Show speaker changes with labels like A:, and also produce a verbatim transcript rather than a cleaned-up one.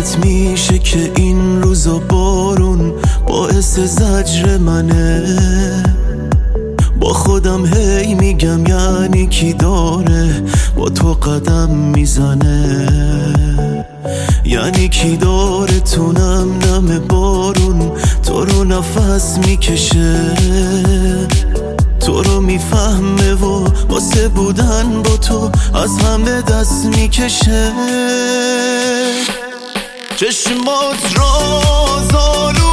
A: یادت میشه که این روزا بارون باعث زجر منه. با خودم هی میگم یعنی کی داره با تو قدم میزنه، یعنی کی داره تو نم نم بارون تو رو نفس میکشه، تو رو میفهمه و واسه بودن با تو از همه دست میکشه. چشمات رازآلود